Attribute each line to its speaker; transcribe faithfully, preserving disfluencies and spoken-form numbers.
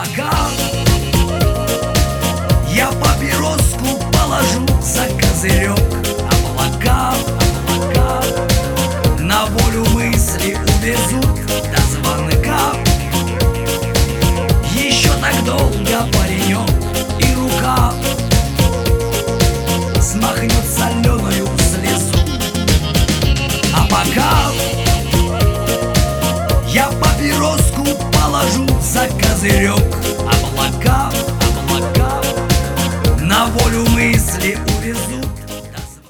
Speaker 1: пока я папироску положу за козырек. Облака, облака на волю мысли увезут до звонка. Еще так долго паренек и рука смахнет соленую слезу. А пока я папироску положу за козырек. Облака, облака на волю мысли увезу.